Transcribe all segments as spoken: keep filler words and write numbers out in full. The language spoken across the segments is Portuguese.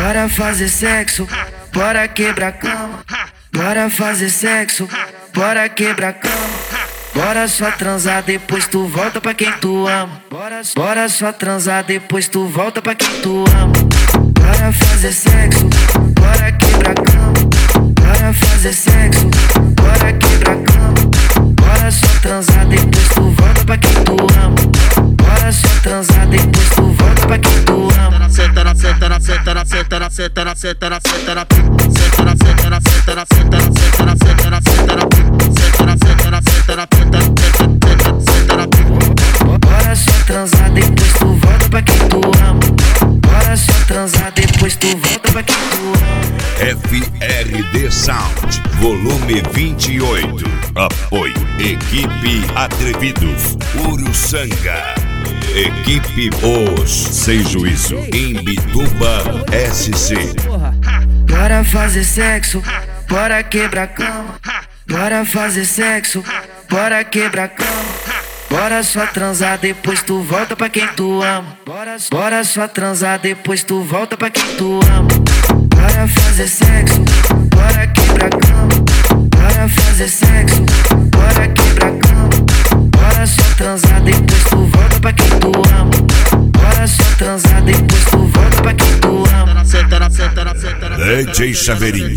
Bora fazer sexo, bora quebrar cama. Bora fazer sexo, bora quebrar cama. Bora só transar, depois tu volta pra quem tu ama. Bora, bora só transar, depois tu volta pra quem tu ama. Bora fazer sexo, bora quebrar cama. Bora fazer sexo, bora quebrar cama. Bora só transar, depois tu volta pra quem tu ama. Bora só transar, depois tu volta pra quem tu ama. Senta na senta na senta na senta na senta na senta na senta na senta na senta na senta na senta na senta na senta na senta na senta na senta na senta na senta na Bora só transar, depois tu volta pra quem tu ama. Bora só transar, depois tu volta pra quem tu ama. F R D Sound, volume vinte e oito. Apoio Equipe Atrevidos, Uruçanga. Equipe Os Sem Juízo, Imbituba S C. Bora fazer sexo, bora quebrar cama. Bora fazer sexo, bora quebrar cama. Bora só transar, depois tu volta pra quem tu ama. Bora, bora só transar, depois tu volta pra quem tu ama. Bora fazer sexo, bora quebrar cama. Bora fazer sexo, bora quebrar cama. Bora só transar, depois tu volta pra quem tu ama. Bora só transar, depois tu volta pra quem tu ama. D J Chaveirinho.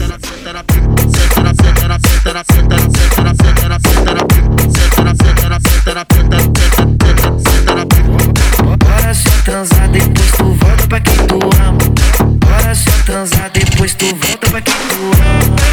Bora só transar, depois tu volta pra quem tu ama. Bora só transar, depois tu volta pra quem tu ama.